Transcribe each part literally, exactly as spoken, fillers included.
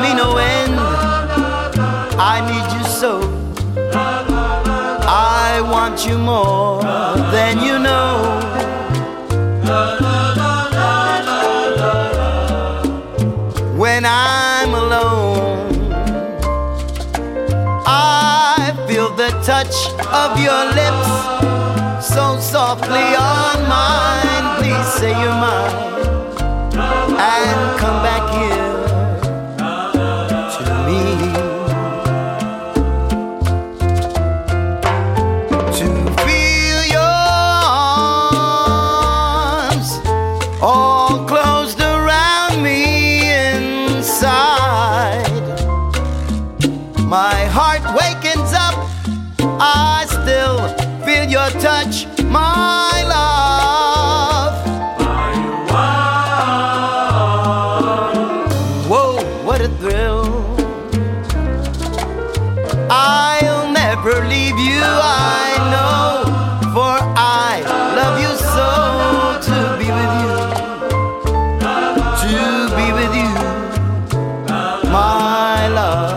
me no end. I need you so. I want you more than you know. When I'm alone, I feel the touch of your lips so softly on mine. Please say you're mine and come back here to me. To feel your arms all closed around me inside. My heart wakens up, I still feel your touch, my love. Whoa, what a thrill. I'll never leave you, I know, for I love you so. To be with you, to be with you, my love.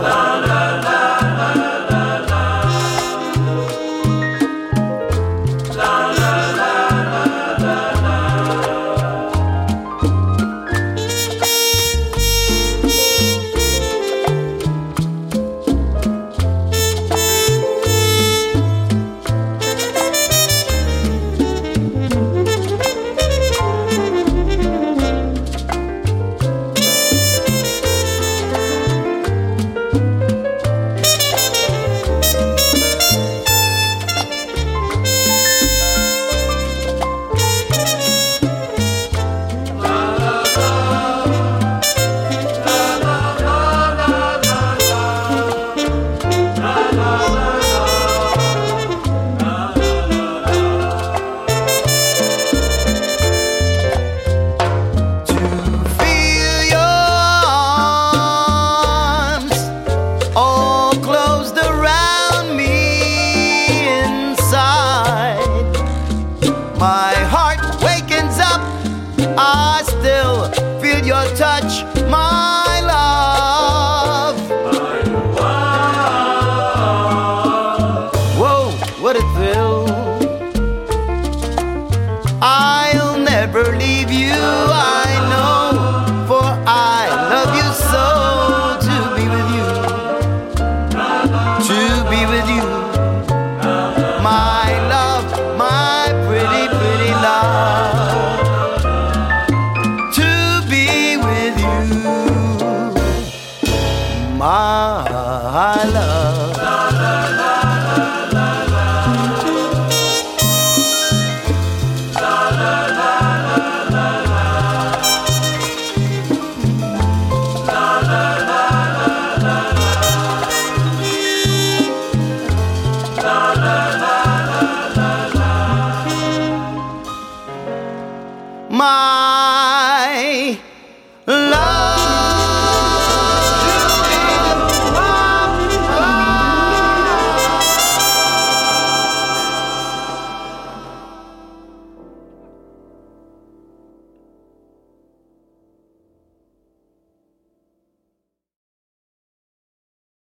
My heart wakens up, I still feel your touch, my love. Whoa, what a thrill. I'll never leave you, I know, for I love you so. To be with you, to be with you, my love, my pretty, pretty love. To be with you, my love.